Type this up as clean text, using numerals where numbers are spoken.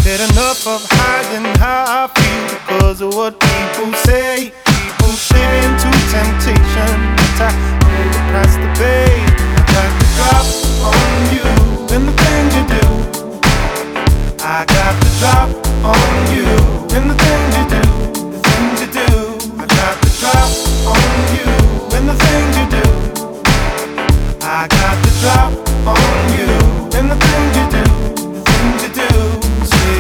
Get enough of hiding how I feel because of what people say. People slip into temptation, but I know the price to pay. I got the drop on you and the things you do. I got the drop on you and the things